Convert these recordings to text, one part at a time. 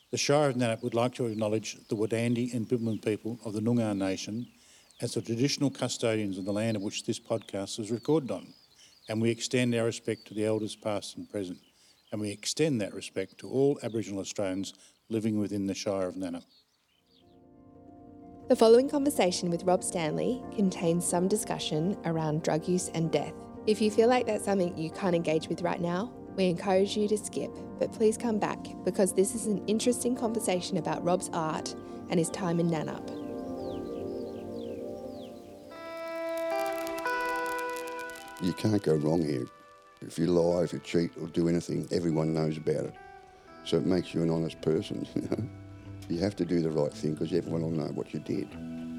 The Shire of Nannup would like to acknowledge the Wadandi and Bibbulmun people of the Noongar Nation as the traditional custodians of the land of which this podcast is recorded on, and we extend our respect to the elders past and present, and we extend that respect to all Aboriginal Australians living within the Shire of Nannup. The following conversation with Rob Stanley contains some discussion around drug use and death. If you feel like that's something you can't engage with right now, we encourage you to skip, but please come back because this is an interesting conversation about Rob's art and his time in Nannup. You can't go wrong here. If you lie, if you cheat or do anything, everyone knows about it. So it makes you an honest person, you know. You have to do the right thing because everyone will know what you did.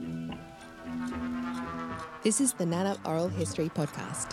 This is the Nannup Oral History Podcast.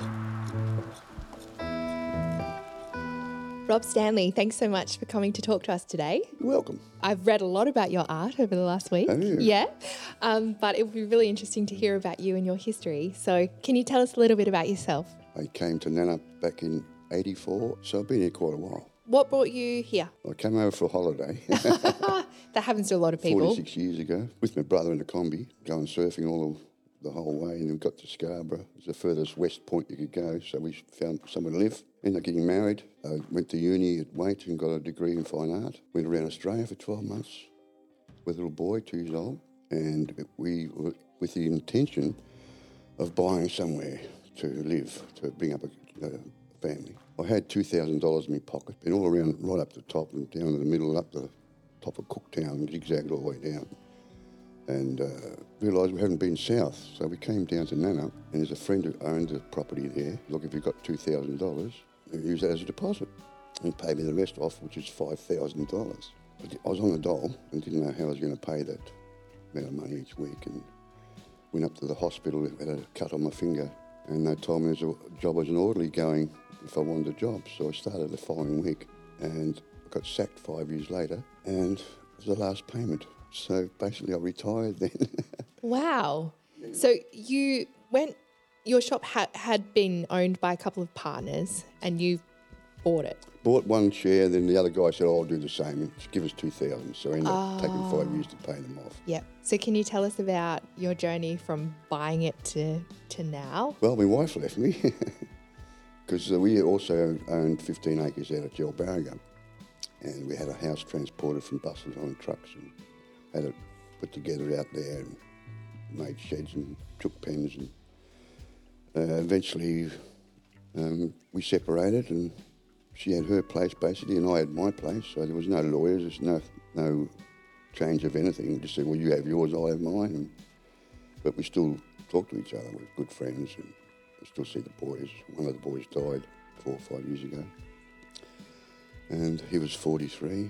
Rob Stanley, thanks so much for coming to talk to us today. You're welcome. I've read a lot about your art over the last week. Have you? Yeah, but it would be really interesting to hear about you and your history. So can you tell us a little bit about yourself? I came to Nannup back in '84, so I've been here quite a while. What brought you here? I came over for a holiday That happens to a lot of people. 46 years ago with my brother in a combi, going surfing the whole way, and then we got to Scarborough. It was the furthest west point you could go, so we found somewhere to live. Ended up getting married. I went to uni at Waite and got a degree in fine art. Went around Australia for 12 months with a little boy, 2 years old, and we were with the intention of buying somewhere to live, to bring up a family. I had $2,000 in my pocket, been all around, right up the top and down to the middle, up the top of Cooktown, and zigzagged all the way down. And realised we hadn't been south, so we came down to Nannup, and there's a friend who owned the property there. Look, if you've got $2,000, use that as a deposit, and pay me the rest off, which is $5,000. I was on the dole and didn't know how I was going to pay that amount of money each week, and went up to the hospital, had a cut on my finger, and they told me there's a job as an orderly going if I wanted a job. So I started the following week, and I got sacked 5 years later, and it was the last payment. So basically I retired then. Wow. So your shop had been owned by a couple of partners and you bought it. Bought one chair, then the other guy said, I'll do the same, and just give us $2,000. So I ended up taking 5 years to pay them off. Yeah. So can you tell us about your journey from buying it to now? Well, my wife left me because we also owned 15 acres out at Jelbarragum, and we had a house transported from buses on trucks and had it put together out there and made sheds and took pens, and eventually we separated, and she had her place basically and I had my place, so there was no lawyers, there's no change of anything. We just said, well, you have yours, I have mine, but we still talk to each other, we're good friends, and I still see the boys. One of the boys died 4 or 5 years ago, and he was 43.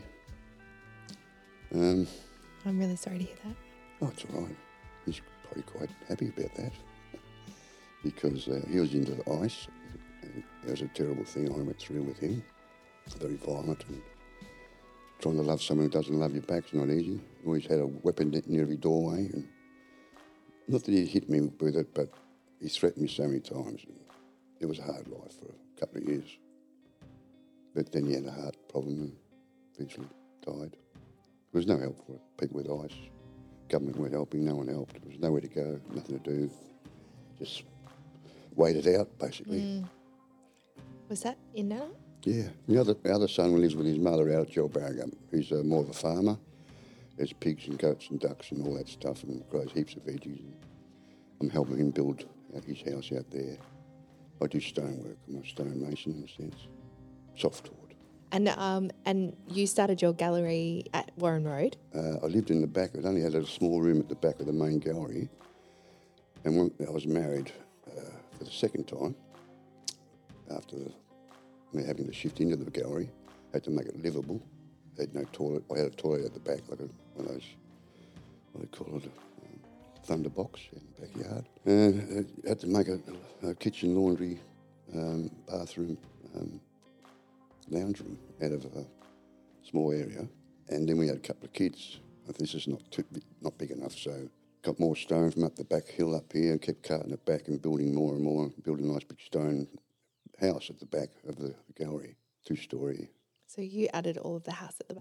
I'm really sorry to hear that. Oh, it's all right. He's probably quite happy about that because he was into the ice, and it was a terrible thing I went through with him. Very violent, and trying to love someone who doesn't love you back is not easy. Always had a weapon near every doorway, and not that he hit me with it, but he threatened me so many times. And it was a hard life for a couple of years. But then he had a heart problem and eventually died. There was no help for people with ice. Government weren't helping, no one helped. There was nowhere to go, nothing to do. Just wait it out, basically. Was that in now? Yeah. The other son lives with his mother out at Jelbarragum. He's more of a farmer. There's pigs and goats and ducks and all that stuff, and grows heaps of veggies. And I'm helping him build his house out there. I do stonework. I'm a stonemason in a sense. Soft-taught. And you started your gallery at Warren Road? I lived in the back. It only had a small room at the back of the main gallery. And when I was married for the second time, after me having to shift into the gallery, had to make it livable. I had no toilet. I had a toilet at the back, like one of those, what do they call it, a thunder box in the backyard. And I had to make a kitchen, laundry, bathroom, lounge room out of a small area, and then we had a couple of kids. This is not big enough, so got more stone from up the back hill up here and kept carting it back and building more and more, built a nice big stone house at the back of the gallery, 2-storey. So you added all of the house at the back?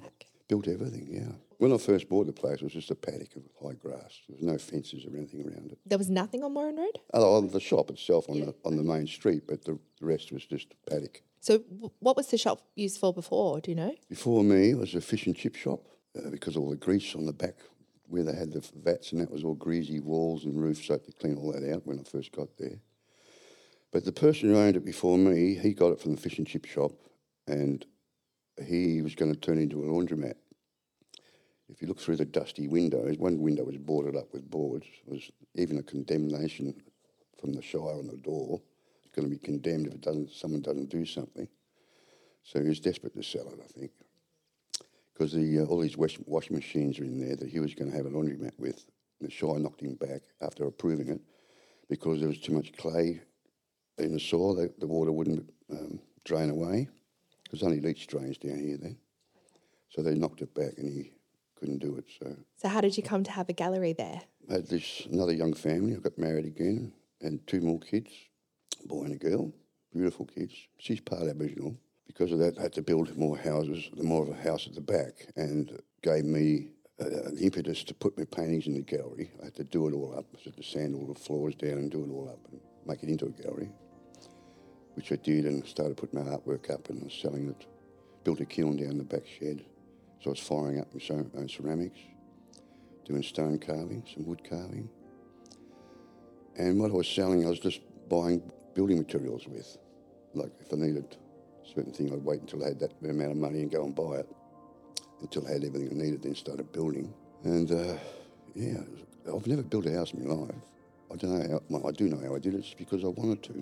Built everything, yeah. When I first bought the place, it was just a paddock of high grass. There was no fences or anything around it. There was nothing on Warren Road? Oh, the shop itself on the main street, but the rest was just paddock. So what was the shop used for before, do you know? Before me, it was a fish and chip shop because all the grease on the back where they had the vats and that was all greasy walls and roofs, so I had to clean all that out when I first got there. But the person who owned it before me, he got it from the fish and chip shop and he was going to turn it into a laundromat. If you look through the dusty windows, one window was boarded up with boards. There was even a condemnation from the Shire on the door. It's going to be condemned if someone doesn't do something. So he was desperate to sell it, I think, because all these washing machines are in there that he was going to have a laundromat with. The Shire knocked him back after approving it because there was too much clay in the soil. The water wouldn't drain away. There was only leach drains down here then. So they knocked it back and he couldn't do it. So how did you come to have a gallery there? I had another young family. I got married again and 2 more kids, a boy and a girl, beautiful kids. She's part Aboriginal. Because of that, I had to build more houses, more of a house at the back, and gave me the impetus to put my paintings in the gallery. I had to do it all up. I had to sand all the floors down and do it all up and make it into a gallery, which I did, and started putting my artwork up and selling it. Built a kiln down the back shed. So I was firing up my own ceramics, doing stone carving, some wood carving. And what I was selling, I was just buying building materials with. Like if I needed a certain thing, I'd wait until I had that amount of money and go and buy it. Until I had everything I needed, then started building. And yeah, I've never built a house in my life. I don't know how, well, I do know how I did it. It's because I wanted to.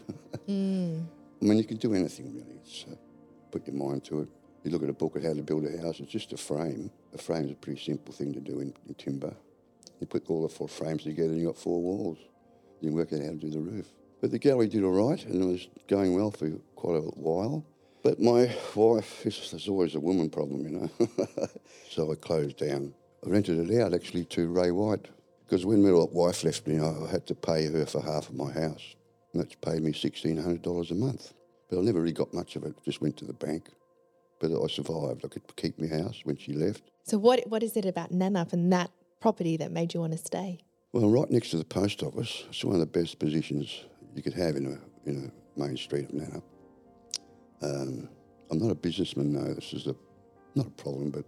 I mean, you can do anything really. It's put your mind to it. You look at a book on how to build a house, it's just a frame. A frame is a pretty simple thing to do in timber. You put all the 4 frames together and you got 4 walls. You work out how to do the roof. But the gallery did all right and it was going well for quite a while. But my wife, there's always a woman problem, you know. So I closed down. I rented it out actually to Ray White because when my wife left me, I had to pay her for half of my house. And that's paid me $1,600 a month. But I never really got much of it, just went to the bank. But I survived. I could keep my house when she left. So what is it about Nannup and that property that made you want to stay? Well, right next to the post office, it's one of the best positions you could have in a main street of Nannup. I'm not a businessman, no. This is not a problem, but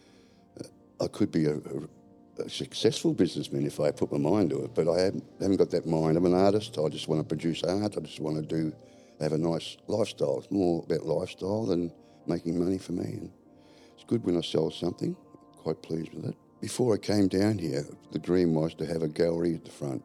I could be a successful businessman if I put my mind to it. But I haven't got that mind. I'm an artist. I just want to produce art. I just want to have a nice lifestyle. It's more about lifestyle than making money for me. And it's good when I sell something. I'm quite pleased with it. Before I came down here, the dream was to have a gallery at the front,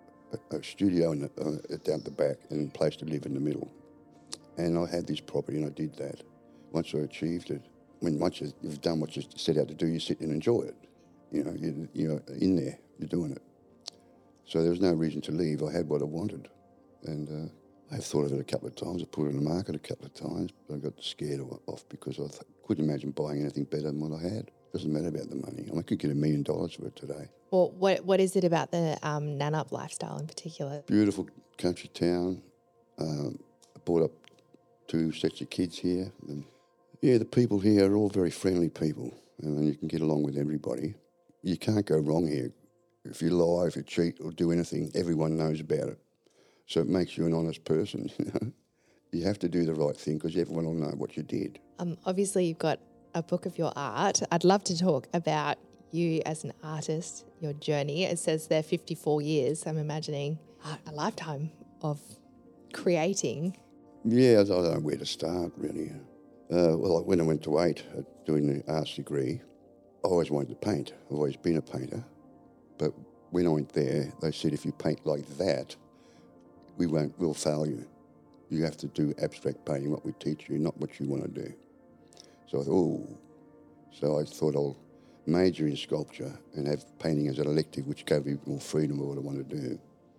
a studio down at the back, and a place to live in the middle. And I had this property, and I did that. Once I achieved it, once you've done what you set out to do, you sit and enjoy it. You know, you're in there, you're doing it. So there was no reason to leave. I had what I wanted, and I've thought of it a couple of times. I put it in the market a couple of times, but I got scared off because I couldn't imagine buying anything better than what I had. It doesn't matter about the money. I could get $1 million for it today. Well, what is it about the Nannup lifestyle in particular? Beautiful country town. I brought up 2 sets of kids here. And yeah, the people here are all very friendly people, and you can get along with everybody. You can't go wrong here. If you lie, if you cheat or do anything, everyone knows about it. So it makes you an honest person, you know. You have to do the right thing because everyone will know what you did. Obviously, you've got a book of your art. I'd love to talk about you as an artist, your journey. It says there 54 years. I'm imagining a lifetime of creating. Yeah, I don't know where to start, really. Well, when I went to 8 doing the arts degree, I always wanted to paint. I've always been a painter. But when I went there, they said, if you paint like that, we'll fail you. You have to do abstract painting, what we teach you, not what you want to do. So I thought, I thought I'll major in sculpture and have painting as an elective, which gave me more freedom of what I want to do.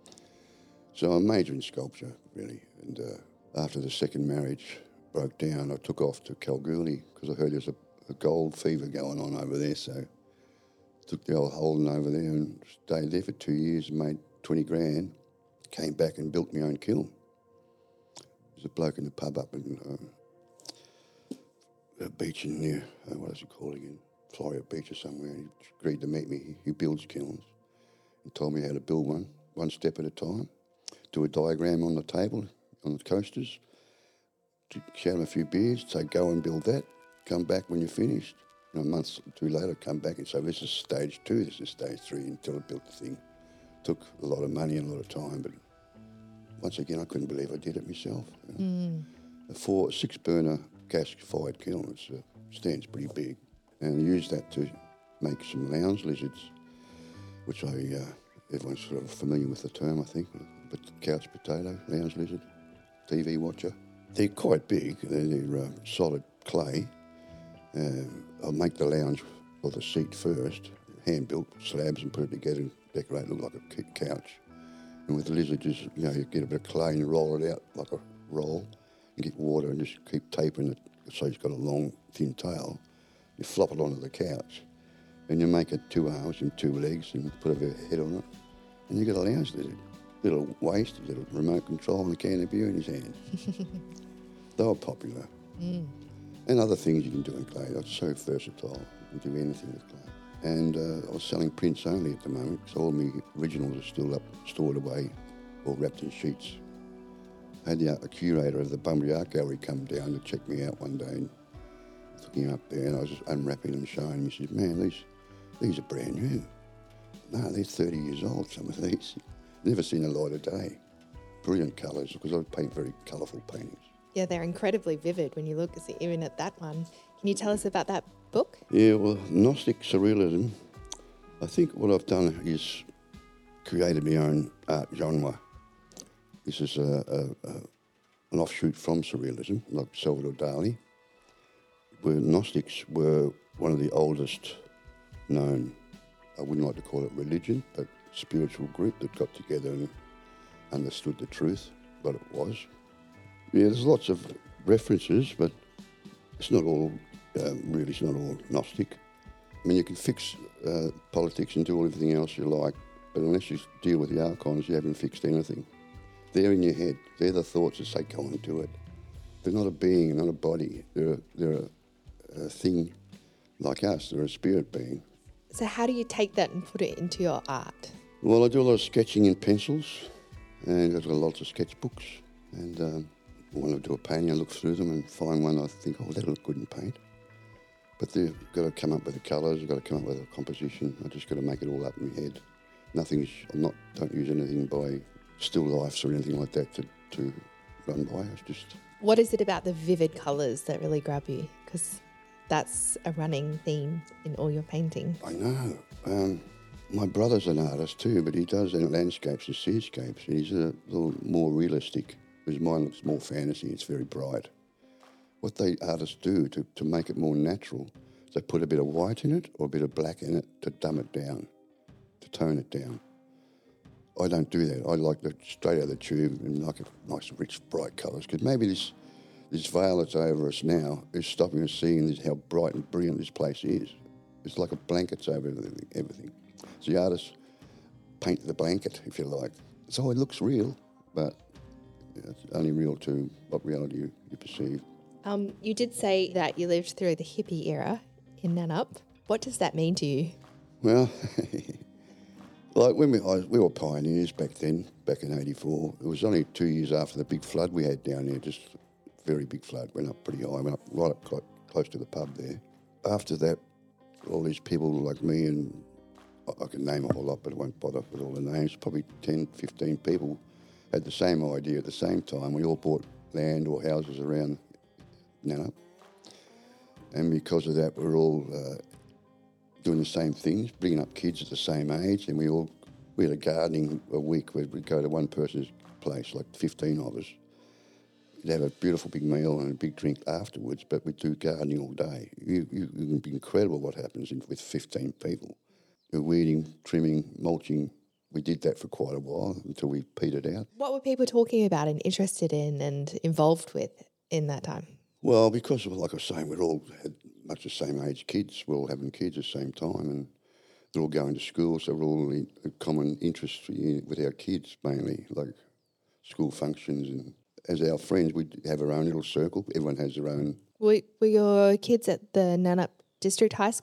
So I majored in sculpture, really. And after the second marriage broke down, I took off to Kalgoorlie because I heard there's a gold fever going on over there. So took the old Holden over there and stayed there for 2 years and made 20 grand. Came back and built my own kiln. There's a bloke in the pub up in the beach in near, what is it called again? Florida Beach or somewhere. He agreed to meet me. He builds kilns and told me how to build one step at a time. Do a diagram on the table, on the coasters, shout him a few beers, say, go and build that, come back when you're finished. And a month or two later, come back and say, this is stage 2, this is stage 3, until I built the thing. Took a lot of money and a lot of time, but once again, I couldn't believe I did it myself. You know. A 6-burner gas-fired kiln, it stands pretty big. And I used that to make some lounge lizards, which everyone's sort of familiar with the term, I think, but couch potato, lounge lizard, TV watcher. They're quite big. They're solid clay. I'll make the lounge or the seat first, hand-built slabs and put it together and decorate it, look like a couch. And with the lizard, you get a bit of clay and roll it out like a roll and get water and just keep taping it so it's got a long, thin tail. You flop it onto the couch and you make it 2 arms and 2 legs and put a head on it. And you got a lounge lizard. Little waist, little remote control and a can of beer in his hand. They were popular. And other things you can do in clay. It's so versatile. You can do anything with clay. And I was selling prints only at the moment, so all my originals are still up, stored away, all wrapped in sheets. I had a curator of the Bunbury Art Gallery come down to check me out one day and took him up there, and I was just unwrapping them, showing him. He said, man, these are brand new. No, they're 30 years old, some of these. Never seen the light of day. Brilliant colours, because I paint very colourful paintings. Yeah, they're incredibly vivid when you look even at that one. Can you tell us about that book? Yeah, well, Gnostic Surrealism, I think what I've done is created my own art genre. This is an offshoot from Surrealism, like Salvador Dali, where Gnostics were one of the oldest known, I wouldn't like to call it religion, but spiritual group that got together and understood the truth, what it was. Yeah, there's lots of references, but it's not all, it's not all Gnostic. I mean, you can fix politics and do everything else you like, but unless you deal with the archons, you haven't fixed anything. They're in your head. They're the thoughts that say, go and do it. They're not a being, not a body. They're a thing like us. They're a spirit being. So how do you take that and put it into your art? Well, I do a lot of sketching in pencils, and I've got lots of sketchbooks. And when I do a painting, I look through them and find one I think, oh, that'll look good in paint. But they've got to come up with the colours, I've got to come up with a composition. I just got to make it all up in my head. Don't use anything by still lifes or anything like that to run by. It's just... What is it about the vivid colours that really grab you? Because that's a running theme in all your painting. I know. My brother's an artist too, but he does landscapes and seascapes, and he's a little more realistic, whereas mine looks more fantasy. It's very bright. What artists do to make it more natural is they put a bit of white in it or a bit of black in it to dumb it down, to tone it down. I don't do that. I like the straight out of the tube and like nice, rich, bright colours, because maybe this veil that's over us now is stopping us seeing how bright and brilliant this place is. It's like a blanket's over everything. So the artists paint the blanket, if you like. So it looks real, but it's only real to what reality you perceive. You did say that you lived through the hippie era in Nannup. What does that mean to you? Well, like when we were pioneers back then, back in '84. It was only 2 years after the big flood we had down there, just very big flood, went up pretty high, went up right up close to the pub there. After that, all these people like me, and I can name a whole lot, but I won't bother with all the names, probably 10, 15 people had the same idea at the same time. We all bought land or houses around Nannup. And because of that, we're all doing the same things, bringing up kids at the same age, and we had a gardening a week where we'd go to one person's place, like 15 of us. We'd have a beautiful big meal and a big drink afterwards, but we'd do gardening all day. It can be incredible what happens with 15 people. Weeding, trimming, mulching. We did that for quite a while until we petered out. What were people talking about and interested in and involved with in that time? Well, because, like I was saying, we all had much the same age kids. We're all having kids at the same time, and they're all going to school, so we're all in a common interest with our kids, mainly, like school functions. And as our friends, we'd have our own little circle. Everyone has their own. Were your kids at the Nannup District High School?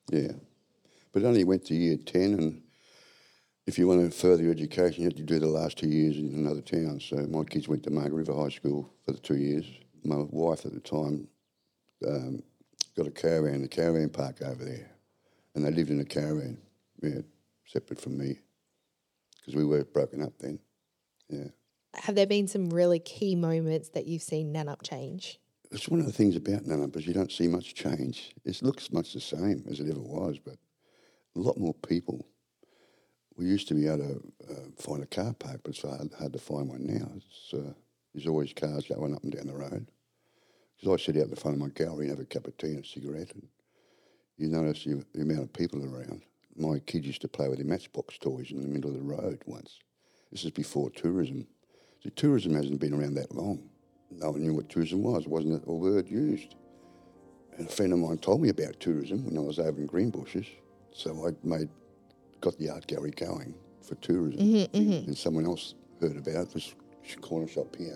Yeah. But only went to year 10, and if you wanted further education, you had to do the last 2 years in another town. So my kids went to Margaret River High School for the 2 years. My wife at the time got the caravan park over there, and they lived in a caravan, separate from me, because we were broken up then. Yeah. Have there been some really key moments that you've seen Nannup change? It's one of the things about Nannup is you don't see much change. It looks much the same as it ever was, but a lot more people. We used to be able to find a car park, but it's hard to find one now. There's always cars going up and down the road. Because I sit out the front of my gallery and have a cup of tea and a cigarette, and you notice the amount of people around. My kids used to play with their Matchbox toys in the middle of the road once. This is before tourism. So tourism hasn't been around that long. No one knew what tourism was. It wasn't a word used. And a friend of mine told me about tourism when I was over in Greenbushes. So I got the art gallery going for tourism. And someone else heard about this corner shop here.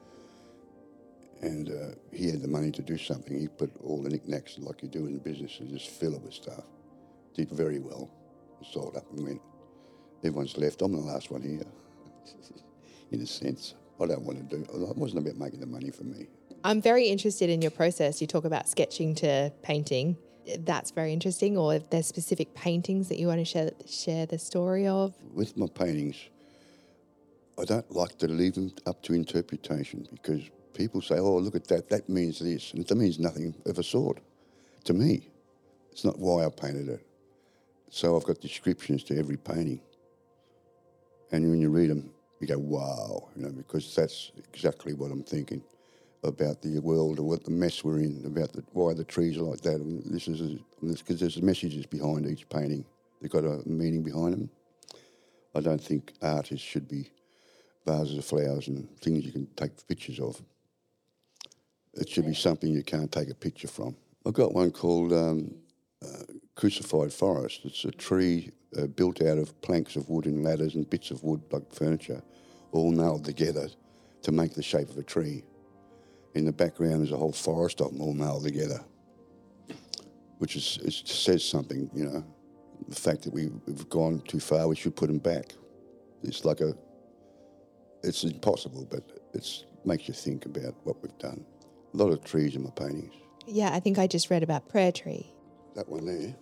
And he had the money to do something. He put all the knickknacks like you do in business and just fill it with stuff. Did very well. Sold up and went. Everyone's left. I'm the last one here, in a sense. I don't want to do it. Wasn't about making the money for me. I'm very interested in your process. You talk about sketching to painting. That's very interesting. Or if there's specific paintings that you want to share the story of? With my paintings, I don't like to leave them up to interpretation because people say, oh, look at that, that means this. And it means nothing of a sort to me. It's not why I painted it. So I've got descriptions to every painting. And when you read them, you go, wow, because that's exactly what I'm thinking about the world or what the mess we're in, about why the trees are like that. And this is because there's messages behind each painting. They've got a meaning behind them. I don't think artists should be vases of flowers and things you can take pictures of. It should be something you can't take a picture from. I've got one called Crucified Forest. It's a tree built out of planks of wood and ladders and bits of wood like furniture, all nailed together to make the shape of a tree. In the background there's a whole forest of them all nailed together, which it says something, the fact that we've gone too far, we should put them back. It's impossible, but it makes you think about what we've done. A lot of trees in my paintings. Yeah, I think I just read about Prayer Tree. That one there.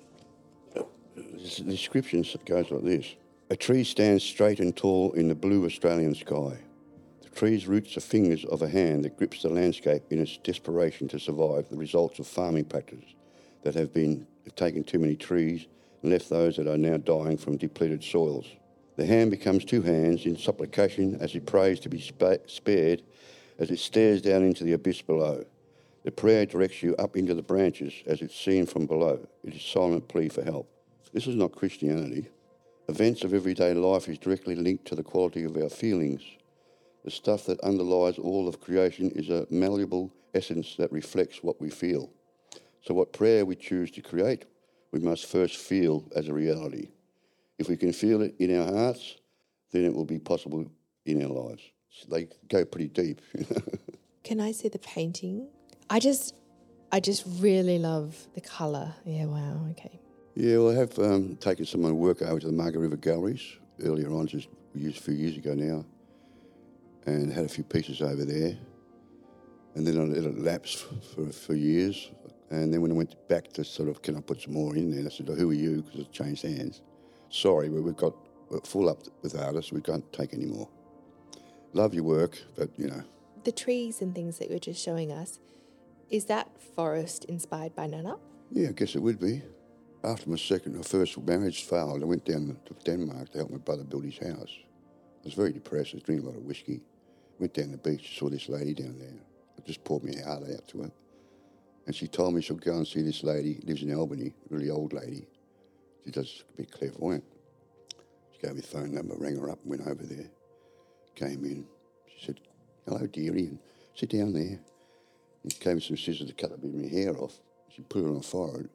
The description goes like this. A tree stands straight and tall in the blue Australian sky. The tree's roots are fingers of a hand that grips the landscape in its desperation to survive the results of farming practices that have taken too many trees and left those that are now dying from depleted soils. The hand becomes two hands in supplication as it prays to be spared as it stares down into the abyss below. The prayer directs you up into the branches as it's seen from below. It is a silent plea for help. This is not Christianity. Events of everyday life is directly linked to the quality of our feelings. The stuff that underlies all of creation is a malleable essence that reflects what we feel. So what prayer we choose to create, we must first feel as a reality. If we can feel it in our hearts, then it will be possible in our lives. So they go pretty deep. Can I see the painting? I just really love the colour. Yeah, wow, okay. Yeah, well, I have taken some of my work over to the Margaret River Galleries earlier on, just a few years ago now, and had a few pieces over there. And then I let it lapse for years. And then when I went back to sort of, can I put some more in there? And I said, oh, who are you? Because it changed hands. Sorry, we're full up with artists. We can't take any more. Love your work, but, The trees and things that you're just showing us, is that forest inspired by Nannup? Yeah, I guess it would be. After my first marriage failed, I went down to Denmark to help my brother build his house. I was very depressed. I was drinking a lot of whiskey. Went down the beach, saw this lady down there. I just poured my heart out to her. And she told me she'll go and see this lady, lives in Albany, a really old lady. She does a bit clairvoyant. She gave me the phone number, rang her up, went over there, came in. She said, hello, dearie, and sit down there. And she gave me some scissors to cut a bit of my hair off. She put it on her forehead.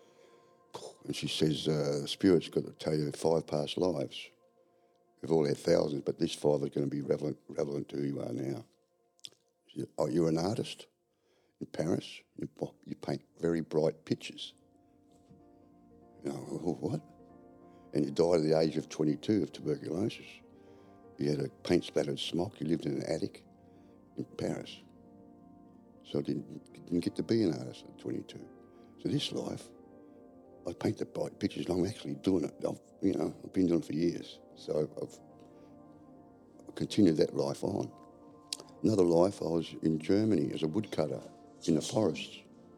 And she says, the spirit's got to tell you 5 past lives. We've all had thousands, but this 5 is going to be relevant to who you are now. She said, oh, you're an artist in Paris. You paint very bright pictures. oh, what? And he died at the age of 22 of tuberculosis. He had a paint-splattered smock. He lived in an attic in Paris. So I didn't get to be an artist at 22. So this life, I paint the pictures and I'm actually doing it. I've been doing it for years. So I've continued that life on. Another life, I was in Germany as a woodcutter in the forests.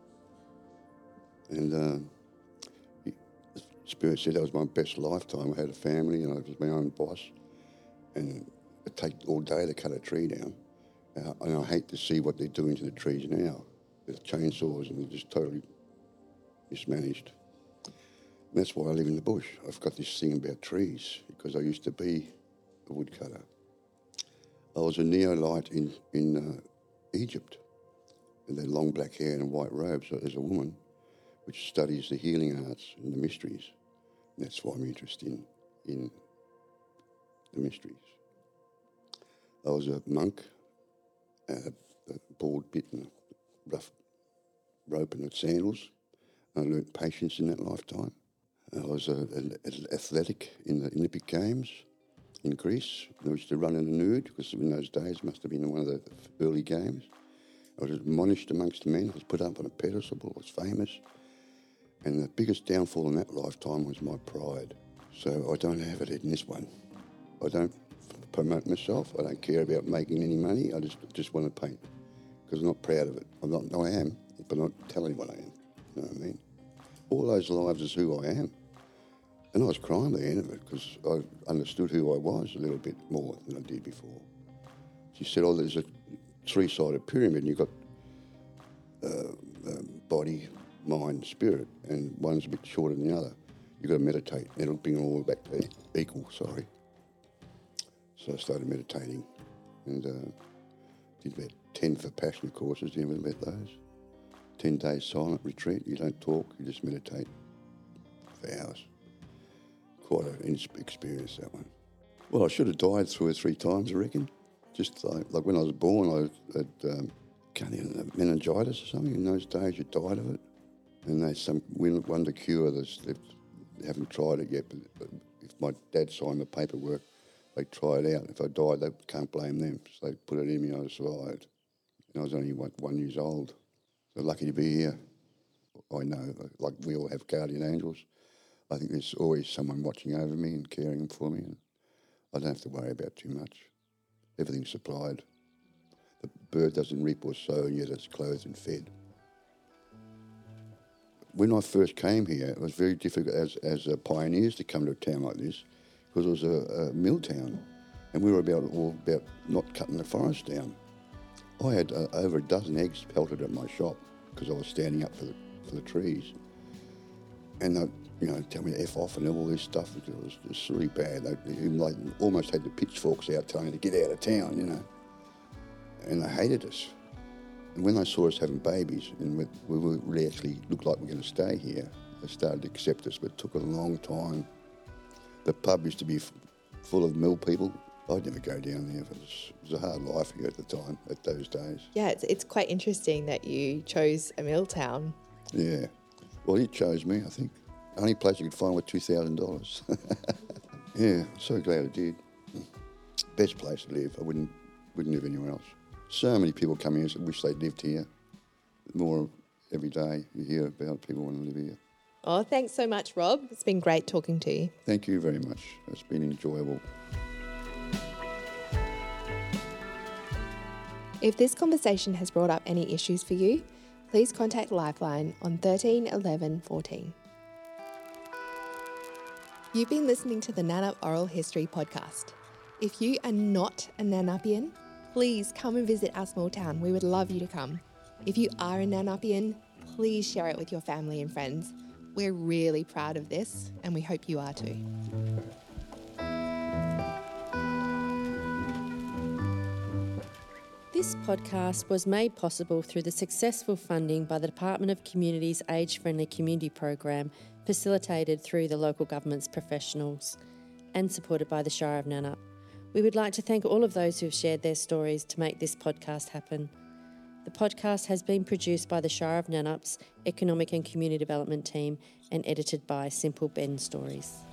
And the Spirit said that was my best lifetime. I had a family and I was my own boss. And it takes all day to cut a tree down. And I hate to see what they're doing to the trees now. With chainsaws and they're just totally mismanaged. And that's why I live in the bush. I've got this thing about trees because I used to be a woodcutter. I was a Neolite in Egypt. And they had long black hair and white robes as a woman, which studies the healing arts and the mysteries. And that's why I'm interested in the mysteries. I was a monk, a bald bit and a rough rope and sandals. I learnt patience in that lifetime. I was an athletic in the Olympic Games in Greece. I used to run in the nude because in those days it must have been one of the early games. I was admonished amongst the men. I was put up on a pedestal. I was famous. And the biggest downfall in that lifetime was my pride. So I don't have it in this one. I don't promote myself. I don't care about making any money. I just want to paint because I'm not proud of it. I am, but I'm not telling what I am. You know what I mean? All those lives is who I am. And I was crying by the end of it because I understood who I was a little bit more than I did before. She said, there's a three-sided pyramid and you've got body, mind, spirit, and one's a bit shorter than the other. You've got to meditate. It'll bring it all back to equal, sorry. So I started meditating and did about 10 Vipassana courses. You ever met those? 10 days silent retreat. You don't talk, you just meditate for hours. Quite an experience, that one. Well, I should have died 2 or 3 times, I reckon. Just like when I was born, I had meningitis or something. In those days, you died of it. And there's some wonder cure they haven't tried it yet. But if my dad signed the paperwork, they try it out. If I died, they can't blame them. So they put it in me, I survived. And I was only 1 year old. So lucky to be here. I know, like we all have guardian angels. I think there's always someone watching over me and caring for me. And I don't have to worry about too much. Everything's supplied. The bird doesn't reap or sow, and yet it's clothed and fed. When I first came here, it was very difficult as pioneers to come to a town like this because it was a mill town, and we were about not cutting the forest down. I had over a dozen eggs pelted at my shop because I was standing up for the trees, and they tell me to F off and all this stuff. It was just really bad. They almost had the pitchforks out telling me to get out of town, and they hated us. And when they saw us having babies and we really actually looked like we were going to stay here, they started to accept us, but it took a long time. The pub used to be full of mill people. I'd never go down there. It was a hard life here at the time, at those days. Yeah, it's quite interesting that you chose a mill town. Yeah. Well, he chose me, I think. Only place you could find was $2,000. Yeah, so glad I did. Best place to live. I wouldn't live anywhere else. So many people come here and wish they'd lived here. More every day you hear about people wanting to live here. Oh, thanks so much, Rob. It's been great talking to you. Thank you very much. It's been enjoyable. If this conversation has brought up any issues for you, please contact Lifeline on 13 11 14. You've been listening to the Nannup Oral History Podcast. If you are not a Nannupian, please come and visit our small town. We would love you to come. If you are a Nannupian, please share it with your family and friends. We're really proud of this, and we hope you are too. This podcast was made possible through the successful funding by the Department of Community's Age-Friendly Community Program, facilitated through the local government's professionals and supported by the Shire of Nannup. We would like to thank all of those who have shared their stories to make this podcast happen. The podcast has been produced by the Shire of Nannups Economic and Community Development Team and edited by Simple Ben Stories.